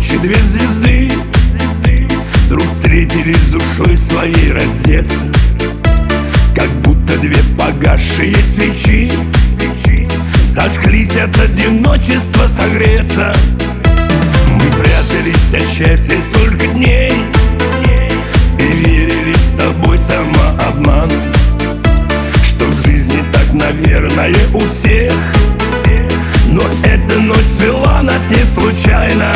ночи две звезды вдруг встретились душой своей раздеться, как будто две погасшие свечи зажглись от одиночества согреться. Мы прятались от счастья столько дней и верили с тобой самообман, что в жизни так, наверное, у всех. Но эта ночь свела нас не случайно.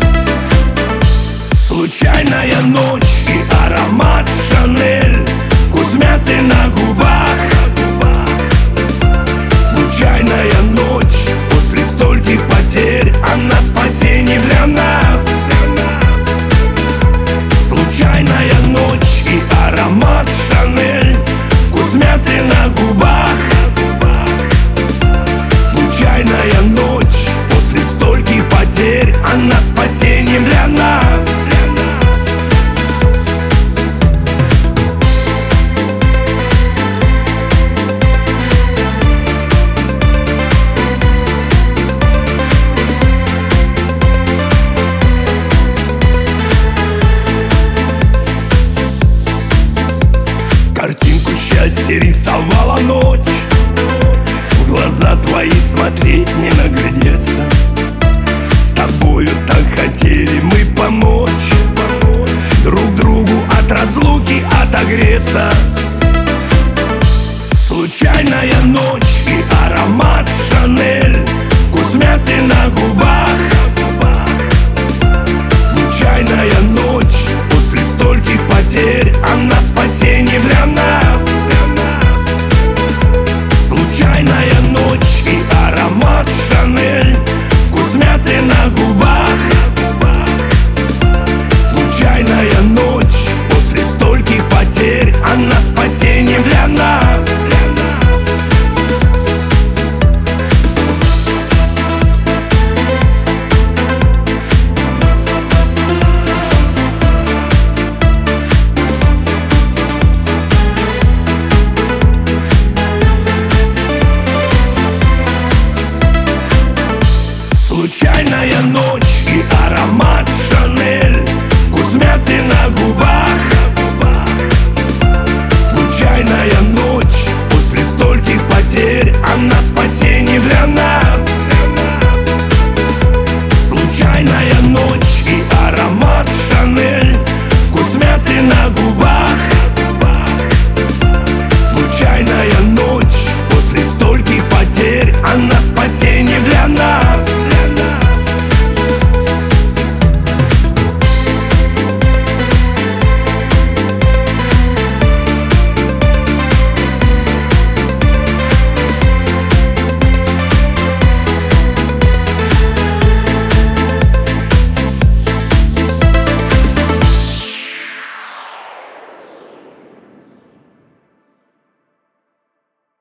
Случайная ночь и аромат Шанель, вкус мяты на губах. Случайная ночь после стольких потерь, она спасение для нас. Случайная ночь и аромат Шанель, вкус мяты на губах. Случайная ночь после стольких потерь, она спасение для нас. Картинку счастья рисовала ночь, в глаза твои смотреть не наглядеться. С тобою так хотели мы помочь друг другу от разлуки отогреться. Случайная ночь и аромат Шанель, вкус мяты на губах. Случайная ночь после стольких потерь, она спасение для нас. Случайная ночь и аромат Шанель, вкус мяты на губах. Случайная ночь после стольких потерь, она спасение для нас. Случайная ночь и аромат Шанель, вкус мяты на губах.